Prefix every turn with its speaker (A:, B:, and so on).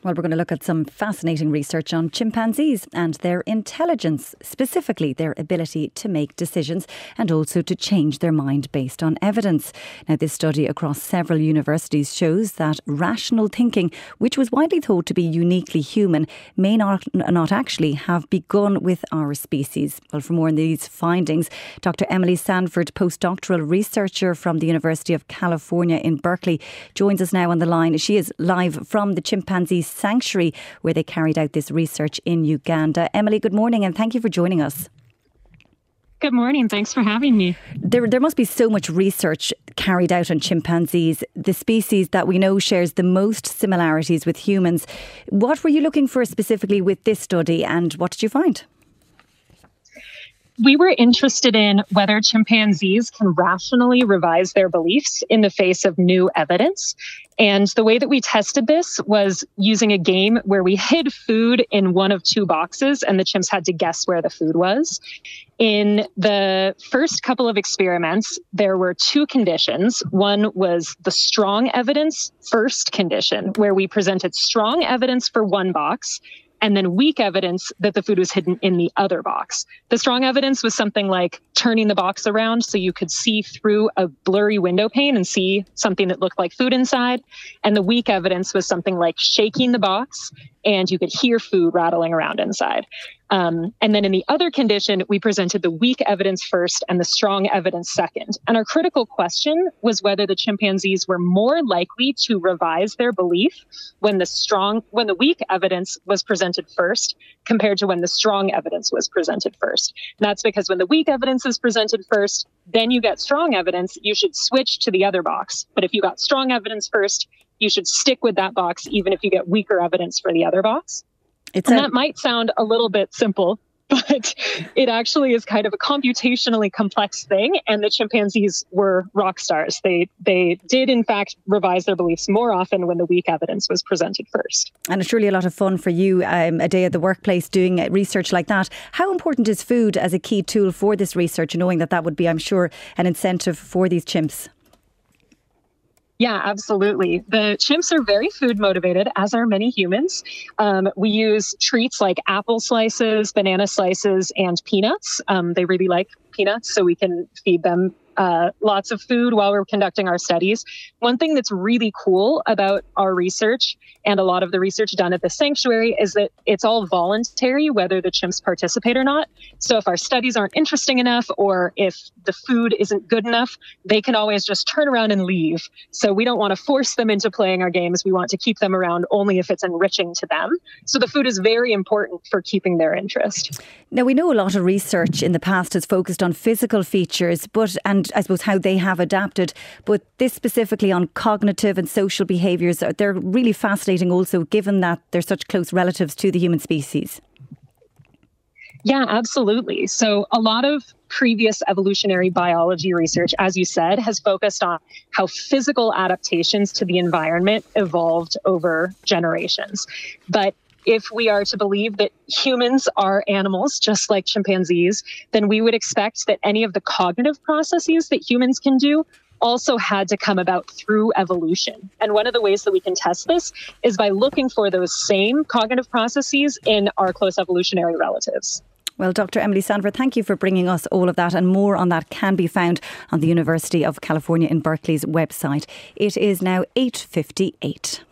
A: Well, we're going to look at some fascinating research on chimpanzees and their intelligence, specifically their ability to make decisions and also to change their mind based on evidence. Now, this study across several universities shows that rational thinking, which was widely thought to be uniquely human, may not actually have begun with our species. Well, for more on these findings, Dr. Emily Sandford, postdoctoral researcher from the University of California in Berkeley, joins us now on the line. She is live from the chimpanzee sanctuary where they carried out this research in Uganda. Emily, good morning and thank you for joining us.
B: Good morning. Thanks for having me.
A: There must be so much research carried out on chimpanzees, the species that we know shares the most similarities with humans. What were you looking for specifically with this study and what did you find?
B: We were interested in whether chimpanzees can rationally revise their beliefs in the face of new evidence. And the way that we tested this was using a game where we hid food in one of two boxes and the chimps had to guess where the food was. In the first couple of experiments, there were two conditions. One was the strong evidence first condition, where we presented strong evidence for one box and then weak evidence that the food was hidden in the other box. The strong evidence was something like turning the box around so you could see through a blurry window pane and see something that looked like food inside. And the weak evidence was something like shaking the box and you could hear food rattling around inside. And then in the other condition, we presented the weak evidence first and the strong evidence second. And our critical question was whether the chimpanzees were more likely to revise their belief when the weak evidence was presented first compared to when the strong evidence was presented first. And that's because when the weak evidence is presented first, then you get strong evidence, you should switch to the other box. But if you got strong evidence first, you should stick with that box, even if you get weaker evidence for the other box. That might sound a little bit simple, but it actually is kind of a computationally complex thing. And the chimpanzees were rock stars. They did, in fact, revise their beliefs more often when the weak evidence was presented first.
A: And it's surely a lot of fun for you, a day at the workplace doing research like that. How important is food as a key tool for this research, knowing that would be, I'm sure, an incentive for these chimps?
B: Yeah, absolutely. The chimps are very food motivated, as are many humans. We use treats like apple slices, banana slices, and peanuts. They really like peanuts, so we can feed them lots of food while we're conducting our studies. One thing that's really cool about our research and a lot of the research done at the sanctuary is that it's all voluntary, whether the chimps participate or not. So if our studies aren't interesting enough or if the food isn't good enough, they can always just turn around and leave. So we don't want to force them into playing our games. We want to keep them around only if it's enriching to them. So the food is very important for keeping their interest.
A: Now, we know a lot of research in the past has focused on physical features, and I suppose how they have adapted. But this specifically on cognitive and social behaviours, they're really fascinating also, given that they're such close relatives to the human species.
B: Yeah, absolutely. So a lot of previous evolutionary biology research, as you said, has focused on how physical adaptations to the environment evolved over generations. But if we are to believe that humans are animals, just like chimpanzees, then we would expect that any of the cognitive processes that humans can do also had to come about through evolution. And one of the ways that we can test this is by looking for those same cognitive processes in our close evolutionary relatives.
A: Well, Dr. Emily Sandford, thank you for bringing us all of that, and more on that can be found on the University of California in Berkeley's website. It is now 8:58.